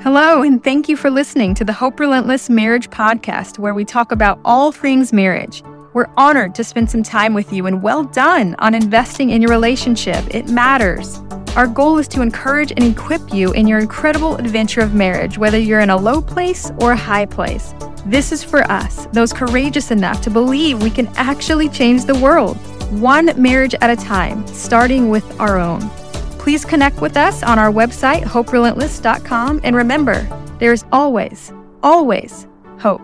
Hello, and thank you for listening to the Hope Relentless Marriage Podcast, where we talk about all things marriage. We're honored to spend some time with you, and well done on investing in your relationship. It matters. Our goal is to encourage and equip you in your incredible adventure of marriage, whether you're in a low place or a high place. This is for us, those courageous enough to believe we can actually change the world, one marriage at a time, starting with our own. Please connect with us on our website, hoperelentless.com, and remember, there is always, always hope.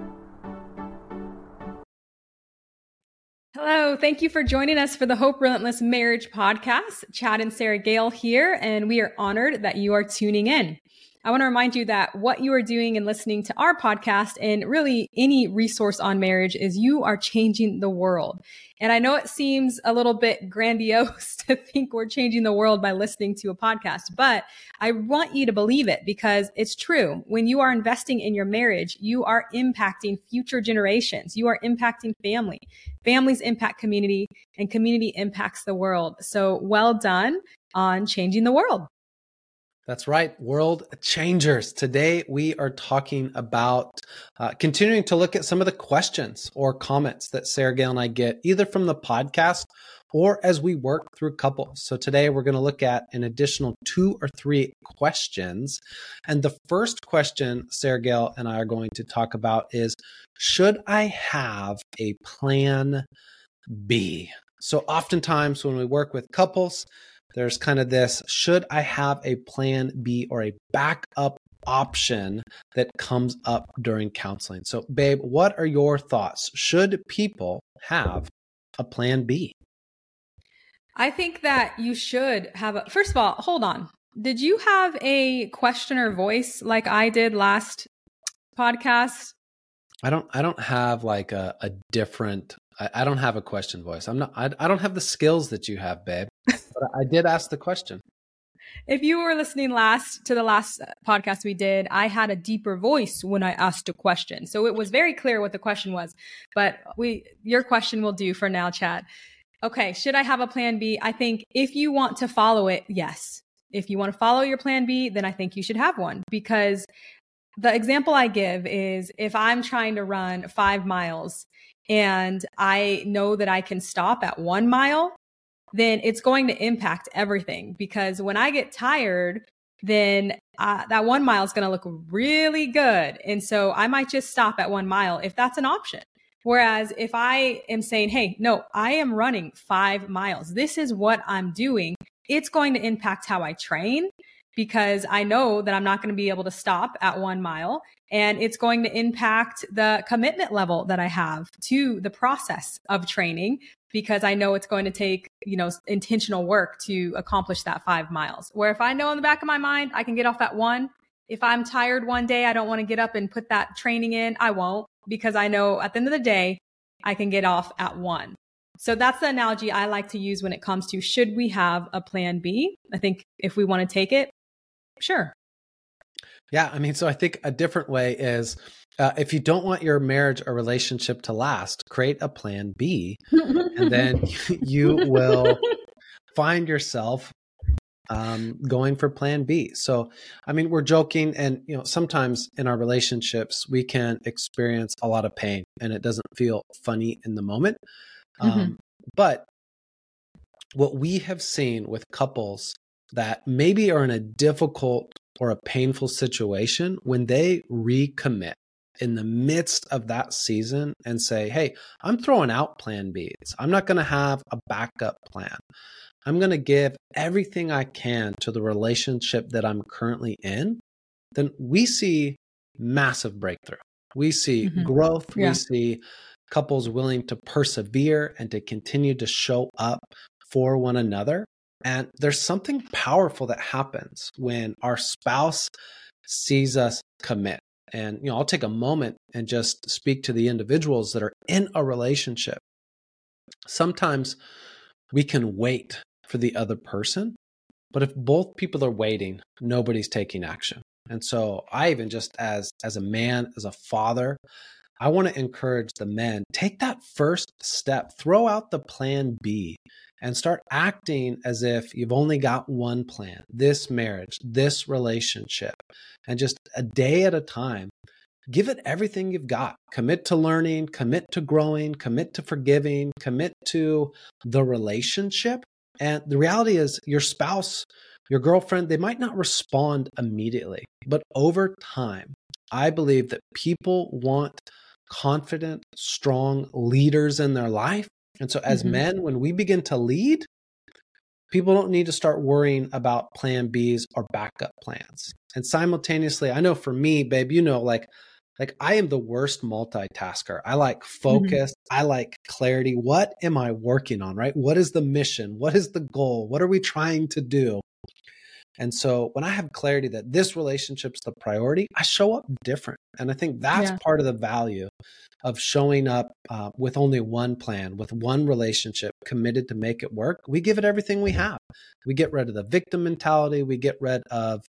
Hello, thank you for joining us for the Hope Relentless Marriage Podcast. Chad and Sarah Gale here, and we are honored that you are tuning in. I want to remind you that what you are doing and listening to our podcast and really any resource on marriage is you are changing the world. And I know it seems a little bit grandiose to think we're changing the world by listening to a podcast, but I want you to believe it because it's true. When you are investing in your marriage, you are impacting future generations. You are impacting family. Families impact community, and community impacts the world. So well done on changing the world. That's right, world changers. Today, we are talking about continuing to look at some of the questions or comments that Sarah Gale and I get either from the podcast or as we work through couples. So today, we're going to look at an additional 2 or 3 questions. And the first question Sarah Gale and I are going to talk about is, should I have a plan B? So oftentimes when we work with couples, there's kind of this, should I have a plan B or a backup option that comes up during counseling? So babe, what are your thoughts? Should people have a plan B? I think that you should have first of all, hold on. Did you have a questioner voice like I did last podcast? I don't have like a different, I don't have a question voice. I don't have the skills that you have, babe. But I did ask the question. If you were listening to the last podcast we did, I had a deeper voice when I asked a question. So it was very clear what the question was. But your question will do for now, Chad. Okay, should I have a plan B? I think if you want to follow it, yes. If you want to follow your plan B, then I think you should have one. Because the example I give is if I'm trying to run 5 miles and I know that I can stop at 1 mile, then it's going to impact everything. Because when I get tired, then that 1 mile is going to look really good. And so I might just stop at 1 mile if that's an option. Whereas if I am saying, hey, no, I am running 5 miles. This is what I'm doing. It's going to impact how I train because I know that I'm not going to be able to stop at 1 mile. And it's going to impact the commitment level that I have to the process of training because I know it's going to take, intentional work to accomplish that 5 miles. Where if I know in the back of my mind, I can get off at 1. If I'm tired one day, I don't want to get up and put that training in. I won't because I know at the end of the day, I can get off at 1. So that's the analogy I like to use when it comes to should we have a plan B? I think if we want to take it, sure. Yeah, so I think a different way is if you don't want your marriage or relationship to last, create a plan B, and then you will find yourself going for plan B. So, we're joking, and sometimes in our relationships we can experience a lot of pain, and it doesn't feel funny in the moment. But what we have seen with couples that maybe are in a difficult or a painful situation, when they recommit in the midst of that season and say, hey, I'm throwing out plan Bs. I'm not going to have a backup plan. I'm going to give everything I can to the relationship that I'm currently in, then we see massive breakthrough. We see growth. Yeah. We see couples willing to persevere and to continue to show up for one another. And there's something powerful that happens when our spouse sees us commit. And, I'll take a moment and just speak to the individuals that are in a relationship. Sometimes we can wait for the other person, but if both people are waiting, nobody's taking action. And so I even just as a man, as a father, I want to encourage the men, take that first step, throw out the plan B and start acting as if you've only got one plan, this marriage, this relationship, and just a day at a time. Give it everything you've got. Commit to learning, commit to growing, commit to forgiving, commit to the relationship. And the reality is your spouse, your girlfriend, they might not respond immediately, but over time, I believe that people want confident, strong leaders in their life. And so as men, when we begin to lead, people don't need to start worrying about plan Bs or backup plans. And simultaneously, I know for me, babe, like I am the worst multitasker. I like focus. I like clarity. What am I working on, right? What is the mission? What is the goal? What are we trying to do? And so when I have clarity that this relationship's the priority, I show up different. And I think that's part of the value of showing up with only one plan, with one relationship, committed to make it work. We give it everything we have. We get rid of the victim mentality. We get rid of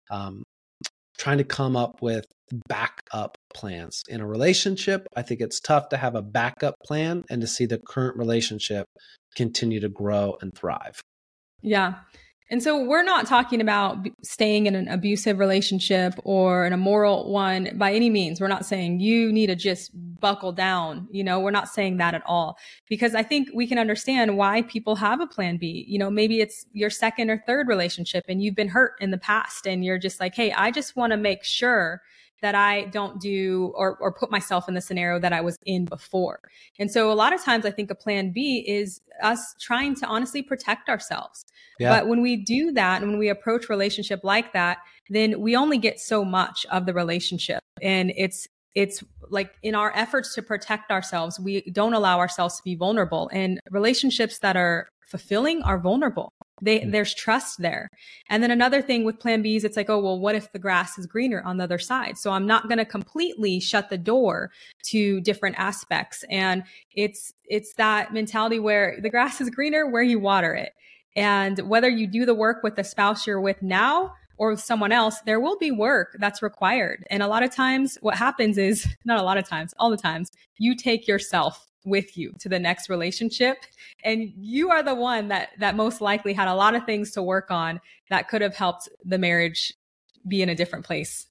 trying to come up with backup plans. In a relationship, I think it's tough to have a backup plan and to see the current relationship continue to grow and thrive. Yeah. And so we're not talking about staying in an abusive relationship or an immoral one by any means. We're not saying you need to just buckle down. We're not saying that at all, because I think we can understand why people have a plan B. Maybe it's your second or third relationship and you've been hurt in the past and you're just like, hey, I just want to make sure that I don't do or put myself in the scenario that I was in before. And so a lot of times I think a plan B is us trying to honestly protect ourselves. Yeah. But when we do that and when we approach relationship like that, then we only get so much of the relationship. And it's like in our efforts to protect ourselves, we don't allow ourselves to be vulnerable. And relationships that are fulfilling are vulnerable. There's trust there. And then another thing with plan Bs, it's like, oh, well, what if the grass is greener on the other side? So I'm not going to completely shut the door to different aspects. And it's that mentality where the grass is greener where you water it. And whether you do the work with the spouse you're with now or with someone else, there will be work that's required. And a lot of times what happens is, not a lot of times, all the times, you take yourself with you to the next relationship. And you are the one that most likely had a lot of things to work on that could have helped the marriage be in a different place.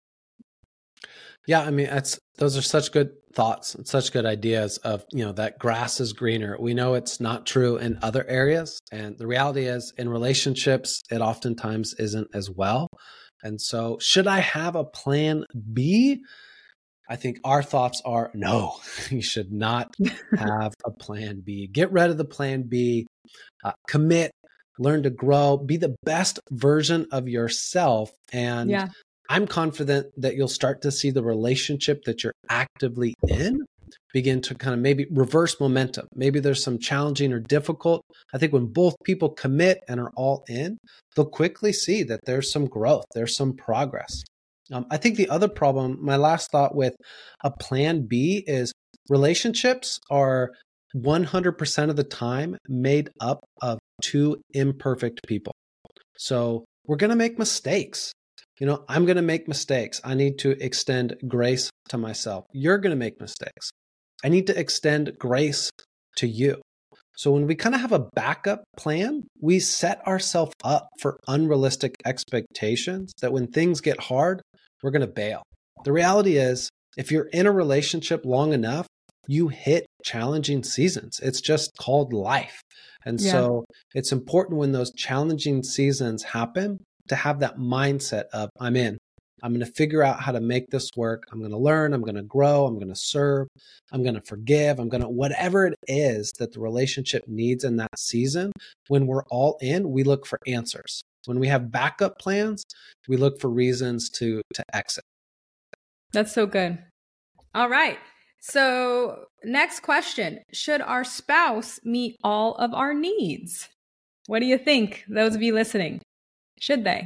Yeah, I mean, those are such good thoughts and such good ideas of, that grass is greener. We know it's not true in other areas. And the reality is in relationships, it oftentimes isn't as well. And so should I have a plan B? I think our thoughts are no, you should not have a plan B. Get rid of the plan B, commit, learn to grow, be the best version of yourself. And I'm confident that you'll start to see the relationship that you're actively in begin to kind of maybe reverse momentum. Maybe there's some challenging or difficult. I think when both people commit and are all in, they'll quickly see that there's some growth, there's some progress. I think the other problem, my last thought with a plan B is relationships are 100% of the time made up of two imperfect people. So we're going to make mistakes. I'm going to make mistakes. I need to extend grace to myself. You're going to make mistakes. I need to extend grace to you. So when we kind of have a backup plan, we set ourselves up for unrealistic expectations that when things get hard, we're going to bail. The reality is, if you're in a relationship long enough, you hit challenging seasons. It's just called life. And so it's important when those challenging seasons happen to have that mindset of, I'm in. I'm going to figure out how to make this work. I'm going to learn. I'm going to grow. I'm going to serve. I'm going to forgive. I'm going to, whatever it is that the relationship needs in that season, when we're all in, we look for answers. When we have backup plans, we look for reasons to exit. That's so good. All right. So next question, should our spouse meet all of our needs? What do you think, those of you listening? Should they?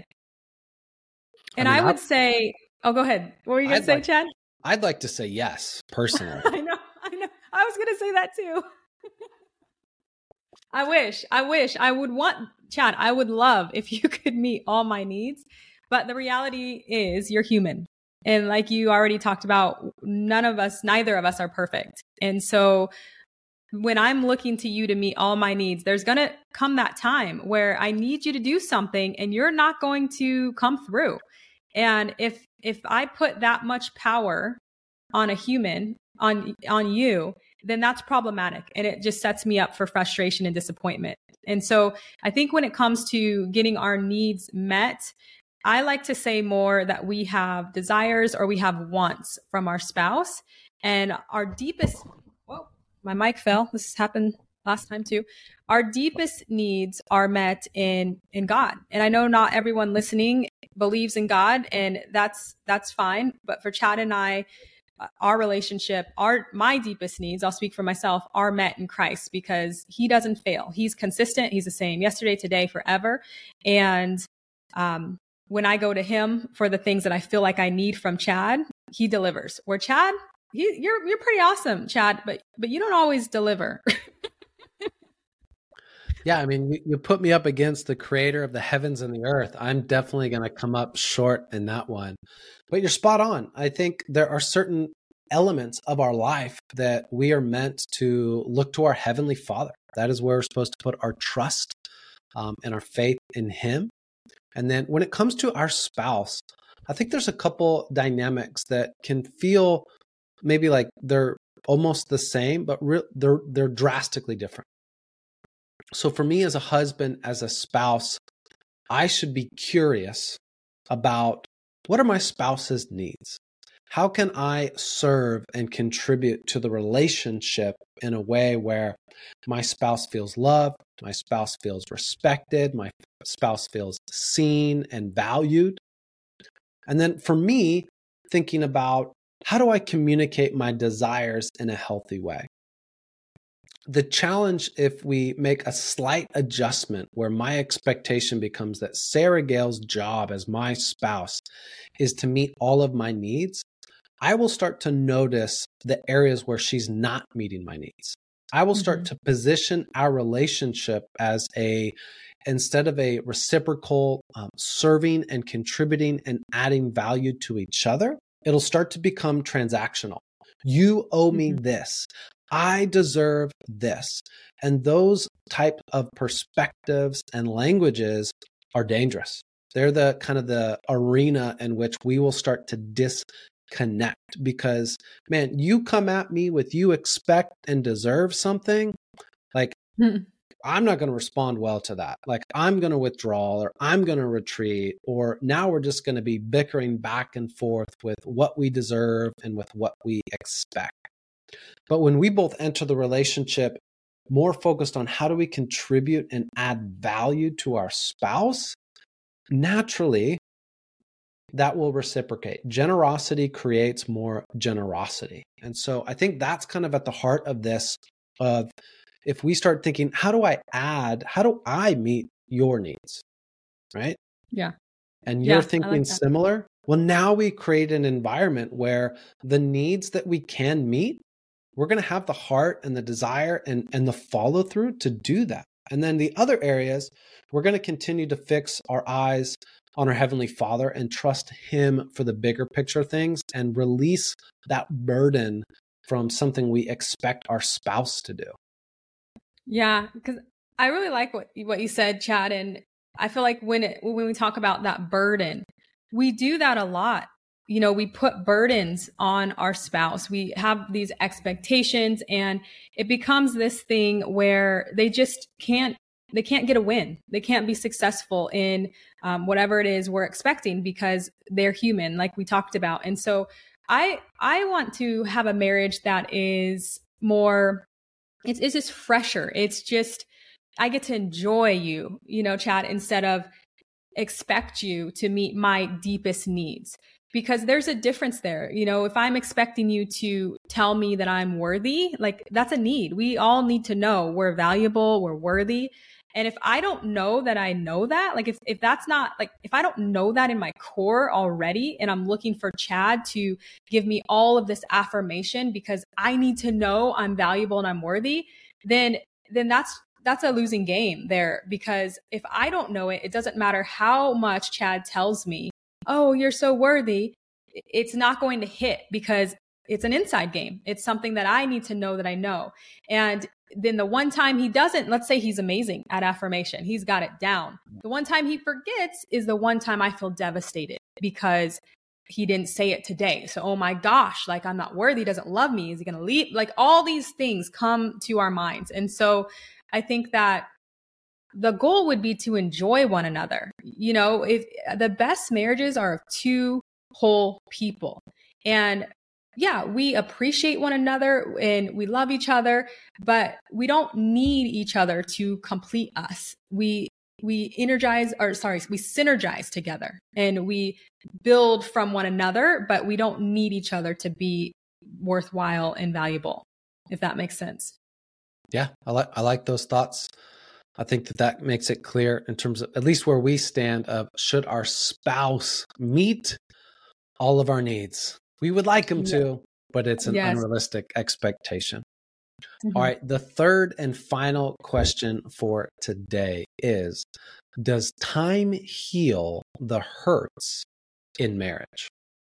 And I would say, go ahead. What were you going to say, Chad? I'd like to say yes, personally. I know. I was going to say that too. I would want, Chad, I would love if you could meet all my needs. But the reality is you're human And like you already talked about, neither of us are perfect. And so when I'm looking to you to meet all my needs, there's going to come that time where I need you to do something and you're not going to come through. And if I put that much power on a human, on you, then that's problematic. And it just sets me up for frustration and disappointment. And so I think when it comes to getting our needs met, I like to say more that we have desires or we have wants from our spouse, and our deepest, whoa, my mic fell. This has happened last time too. Our deepest needs are met in God. And I know not everyone listening believes in God, and that's fine. But for Chad and I, our relationship, my deepest needs, I'll speak for myself, are met in Christ because he doesn't fail. He's consistent. He's the same yesterday, today, forever. And when I go to him for the things that I feel like I need from Chad, he delivers. Where Chad, you're pretty awesome, Chad, but you don't always deliver. Yeah, I mean, you put me up against the creator of the heavens and the earth. I'm definitely going to come up short in that one. But you're spot on. I think there are certain elements of our life that we are meant to look to our Heavenly Father. That is where we're supposed to put our trust and our faith in him. And then when it comes to our spouse, I think there's a couple dynamics that can feel maybe like they're almost the same, but they're drastically different. So for me as a husband, as a spouse, I should be curious about what are my spouse's needs? How can I serve and contribute to the relationship in a way where my spouse feels loved, my spouse feels respected, my spouse feels seen and valued? And then for me, thinking about how do I communicate my desires in a healthy way? The challenge, if we make a slight adjustment where my expectation becomes that Sarah Gale's job as my spouse is to meet all of my needs, I will start to notice the areas where she's not meeting my needs. I will start to position our relationship as instead of a reciprocal serving and contributing and adding value to each other, it'll start to become transactional. You owe me this. I deserve this. And those type of perspectives and languages are dangerous. They're the kind of the arena in which we will start to disconnect because, man, you come at me with you expect and deserve something, like I'm not going to respond well to that. Like I'm going to withdraw or I'm going to retreat, or now we're just going to be bickering back and forth with what we deserve and with what we expect. But when we both enter the relationship more focused on how do we contribute and add value to our spouse, naturally, that will reciprocate. Generosity creates more generosity. And so I think that's kind of at the heart of this, of if we start thinking, how do I meet your needs? Right? Yeah. And you're thinking similar. Well, now we create an environment where the needs that we can meet, we're going to have the heart and the desire and the follow through to do that. And then the other areas, we're going to continue to fix our eyes on our Heavenly Father and trust Him for the bigger picture things and release that burden from something we expect our spouse to do. Yeah, because I really like what you said, Chad. And I feel like when we talk about that burden, we do that a lot. You know, we put burdens on our spouse. We have these expectations and it becomes this thing where they can't get a win. They can't be successful in whatever it is we're expecting because they're human, like we talked about. And so I want to have a marriage that is more, it's just fresher. It's just, I get to enjoy you, Chad, instead of expect you to meet my deepest needs. Because there's a difference there. If I'm expecting you to tell me that I'm worthy, like that's a need. We all need to know we're valuable, we're worthy. And if I don't know that I know that, like if that's not like, if I don't know that in my core already, and I'm looking for Chad to give me all of this affirmation because I need to know I'm valuable and I'm worthy, then that's a losing game there. Because if I don't know it, it doesn't matter how much Chad tells me, oh, you're so worthy. it's not going to hit because it's an inside game. It's something that I need to know that I know. And then the one time he doesn't, let's say he's amazing at affirmation, he's got it down. The one time he forgets is the one time I feel devastated because he didn't say it today. So, oh my gosh, like I'm not worthy, he doesn't love me, is he going to leave? Like all these things come to our minds. And so I think that the goal would be to enjoy one another. You know, if the best marriages are of two whole people. And yeah, we appreciate one another and we love each other, but we don't need each other to complete us. We synergize together and we build from one another, but we don't need each other to be worthwhile and valuable, if that makes sense. Yeah, I like those thoughts. I think that makes it clear in terms of at least where we stand of should our spouse meet all of our needs. We would like them to, but it's an unrealistic expectation. All right. The third and final question for today is, does time heal the hurts in marriage?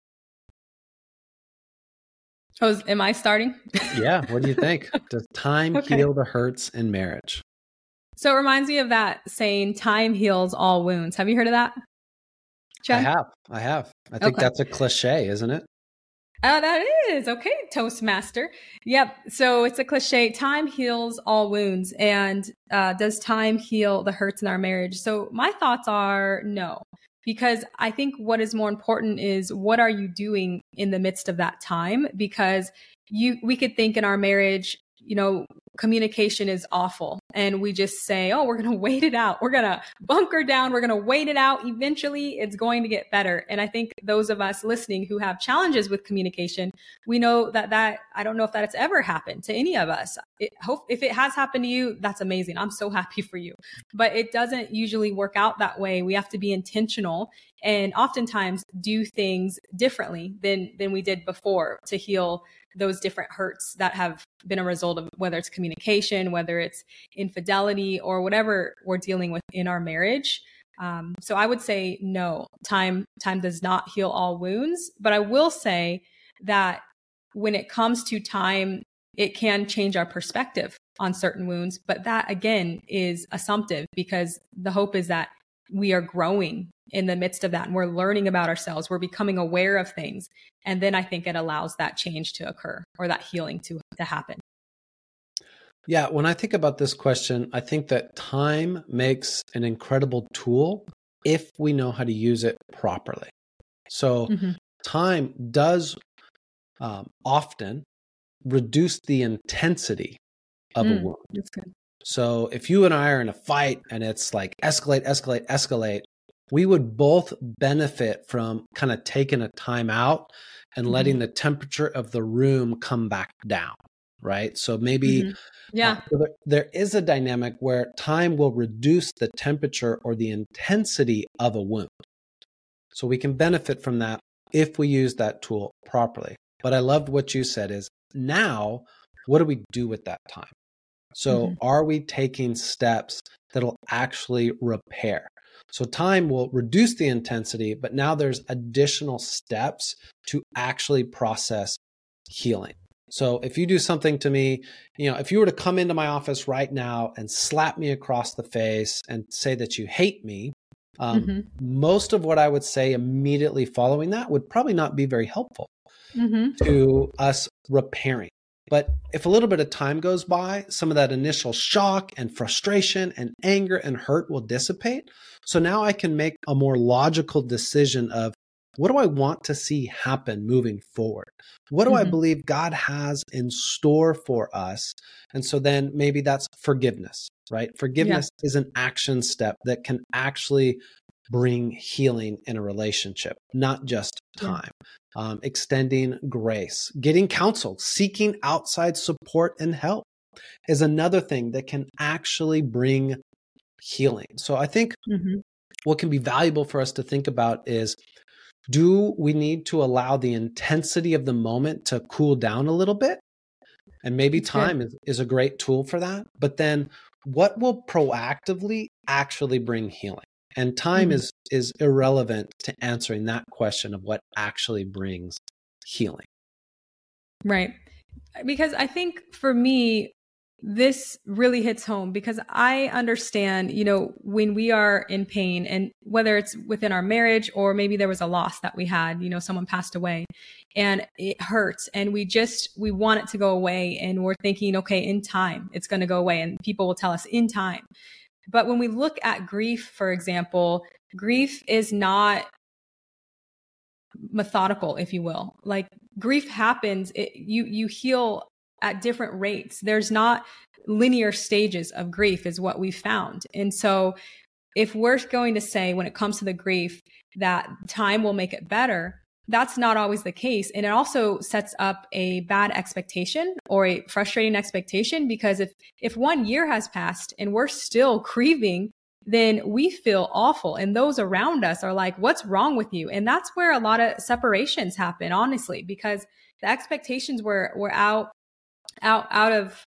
Oh, am I starting? Yeah. What do you think? Does time heal the hurts in marriage? So it reminds me of that saying, time heals all wounds. Have you heard of that, Chad? I have. I think that's a cliche, isn't it? Oh, that is. Okay, Toastmaster. Yep. So it's a cliche. Time heals all wounds. And does time heal the hurts in our marriage? So my thoughts are no, because I think what is more important is what are you doing in the midst of that time? Because we could think in our marriage, you know, communication is awful. And we just say, oh, we're going to wait it out. We're going to bunker down. We're going to wait it out. Eventually, it's going to get better. And I think those of us listening who have challenges with communication, we know that I don't know if that's ever happened to any of us. If it has happened to you, that's amazing. I'm so happy for you. But it doesn't usually work out that way. We have to be intentional and oftentimes do things differently than we did before to heal those different hurts that have been a result of whether it's communication, whether it's infidelity, or whatever we're dealing with in our marriage. So I would say no, time does not heal all wounds. But I will say that when it comes to time, it can change our perspective on certain wounds. But that, again, is assumptive because the hope is that we are growing in the midst of that and we're learning about ourselves. We're becoming aware of things. And then I think it allows that change to occur or that healing to happen. Yeah. When I think about this question, I think that time makes an incredible tool if we know how to use it properly. So time does often reduce the intensity of a wound. That's good. So if you and I are in a fight and it's like escalate, we would both benefit from kind of taking a time out and letting the temperature of the room come back down, right? So maybe there is a dynamic where time will reduce the temperature or the intensity of a wound. So we can benefit from that if we use that tool properly. But I loved what you said is now, what do we do with that time? So are we taking steps that'll actually repair? So time will reduce the intensity, but now there's additional steps to actually process healing. So if you do something to me, if you were to come into my office right now and slap me across the face and say that you hate me, most of what I would say immediately following that would probably not be very helpful to us repairing. But if a little bit of time goes by, some of that initial shock and frustration and anger and hurt will dissipate. So now I can make a more logical decision of what do I want to see happen moving forward? What do I believe God has in store for us? And so then maybe that's forgiveness, right? Forgiveness is an action step that can actually bring healing in a relationship, not just time. Extending grace, getting counsel, seeking outside support and help is another thing that can actually bring healing. So I think what can be valuable for us to think about is, do we need to allow the intensity of the moment to cool down a little bit? And maybe time is a great tool for that. But then what will proactively actually bring healing? And time is irrelevant to answering that question of what actually brings healing. Right. Because I think for me, this really hits home because I understand, when we are in pain, and whether it's within our marriage or maybe there was a loss that we had, someone passed away and it hurts and we want it to go away. And we're thinking, okay, in time, it's going to go away. And people will tell us in time. But when we look at grief, for example, grief is not methodical, if you will. Like grief happens, you heal at different rates. There's not linear stages of grief is what we found. And so if we're going to say when it comes to the grief that time will make it better, that's not always the case. And it also sets up a bad expectation or a frustrating expectation, because if 1 year has passed and we're still grieving, then we feel awful. And those around us are like, what's wrong with you? And that's where a lot of separations happen, honestly, because the expectations were out of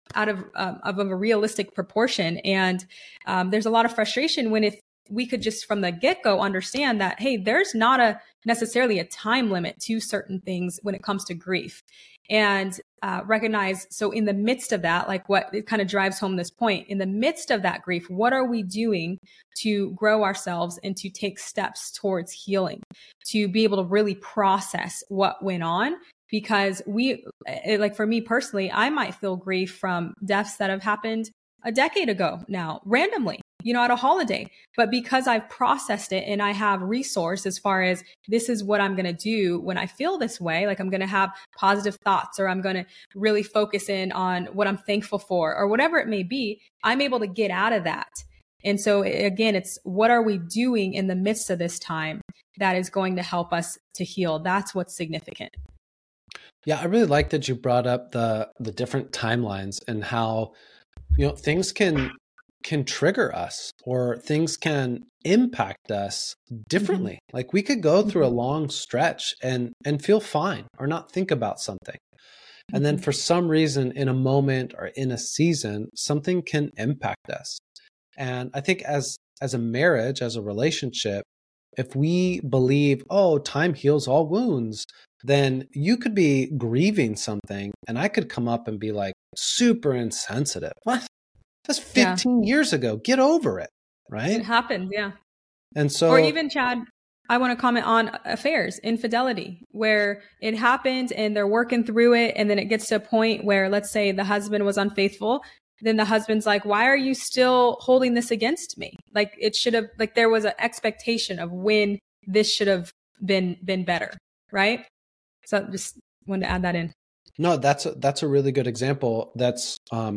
a realistic proportion. And there's a lot of frustration when if we could just from the get-go understand that, hey, there's not necessarily a time limit to certain things when it comes to grief. And recognize, so in the midst of that, like what it kind of drives home this point, in the midst of that grief, what are we doing to grow ourselves and to take steps towards healing, to be able to really process what went on? Because like for me personally, I might feel grief from deaths that have happened a decade ago now, randomly, at a holiday. But because I've processed it and I have resource as far as this is what I'm going to do when I feel this way, like I'm going to have positive thoughts, or I'm going to really focus in on what I'm thankful for, or whatever it may be, I'm able to get out of that. And so again, it's what are we doing in the midst of this time that is going to help us to heal? That's what's significant. Yeah, I really like that you brought up the different timelines and how, things can trigger us, or things can impact us differently. Like we could go through a long stretch and feel fine or not think about something. And then for some reason in a moment or in a season, something can impact us. And I think as a marriage, as a relationship, if we believe, oh, time heals all wounds, then you could be grieving something and I could come up and be like super insensitive. What? That's 15 years ago. Get over it. Right? It happens. Yeah. And so, or even Chad, I want to comment on affairs, infidelity, where it happens and they're working through it. And then it gets to a point where, let's say the husband was unfaithful. Then the husband's like, why are you still holding this against me? Like it should have, like there was an expectation of when this should have been better. Right. So just wanted to add that in. No, that's a really good example. That's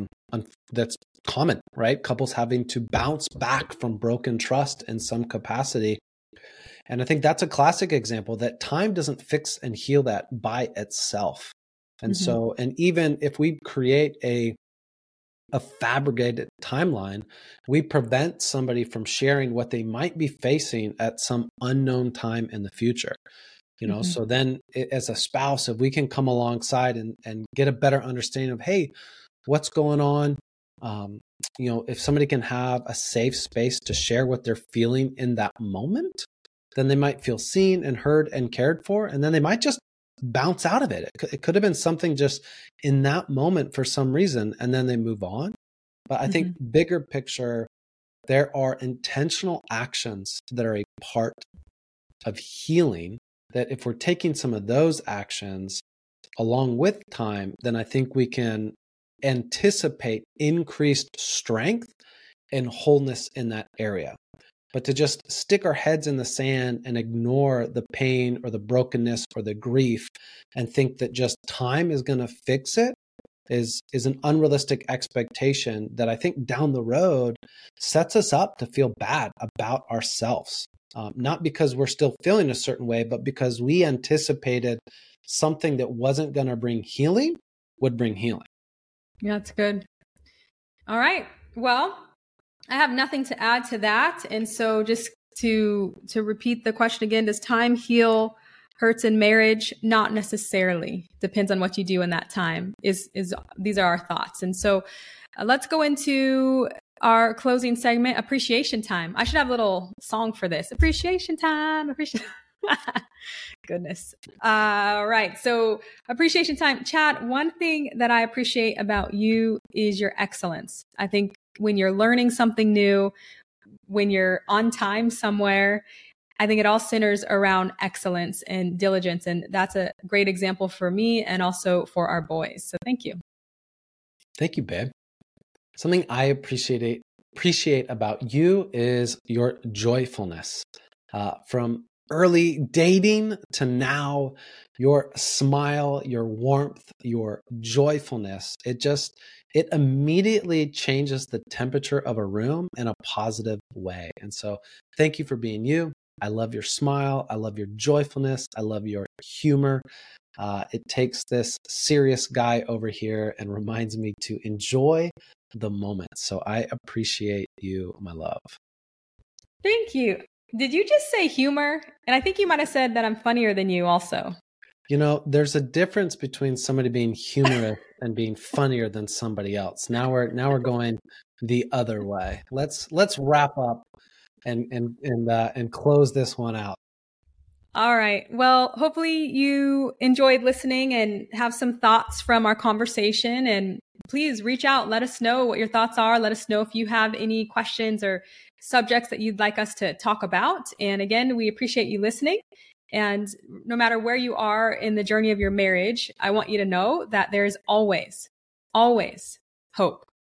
common, right? Couples having to bounce back from broken trust in some capacity. And I think that's a classic example that time doesn't fix and heal that by itself. And so, and even if we create a fabricated timeline, we prevent somebody from sharing what they might be facing at some unknown time in the future. So then as a spouse, if we can come alongside and get a better understanding of, hey, what's going on? If somebody can have a safe space to share what they're feeling in that moment, then they might feel seen and heard and cared for, and then they might just bounce out of it. It could have been something just in that moment for some reason, and then they move on. But I think bigger picture, there are intentional actions that are a part of healing, that if we're taking some of those actions along with time, then I think we can anticipate increased strength and wholeness in that area. But to just stick our heads in the sand and ignore the pain or the brokenness or the grief and think that just time is going to fix it is an unrealistic expectation that I think down the road sets us up to feel bad about ourselves. Not because we're still feeling a certain way, but because we anticipated something that wasn't going to bring healing would bring healing. Yeah, that's good. All right. Well, I have nothing to add to that. And so just to repeat the question again, does time heal hurts in marriage? Not necessarily. Depends on what you do in that time. These are our thoughts. And so let's go into our closing segment, appreciation time. I should have a little song for this. Appreciation time. Goodness. Right. So appreciation time. Chad, one thing that I appreciate about you is your excellence. I think when you're learning something new, when you're on time somewhere, I think it all centers around excellence and diligence. And that's a great example for me and also for our boys. So thank you. Thank you, babe. Something I appreciate about you is your joyfulness. From early dating to now, your smile, your warmth, your joyfulness, it immediately changes the temperature of a room in a positive way. And so thank you for being you. I love your smile. I love your joyfulness. I love your humor. It takes this serious guy over here and reminds me to enjoy the moment. So I appreciate you, my love. Thank you. Did you just say humor? And I think you might have said that I'm funnier than you also. You know, there's a difference between somebody being humorous and being funnier than somebody else. Now we're going the other way. Let's wrap up and close this one out. All right. Well, hopefully you enjoyed listening and have some thoughts from our conversation. And please reach out. Let us know what your thoughts are. Let us know if you have any questions or subjects that you'd like us to talk about. And again, we appreciate you listening. And no matter where you are in the journey of your marriage, I want you to know that there is always, always hope.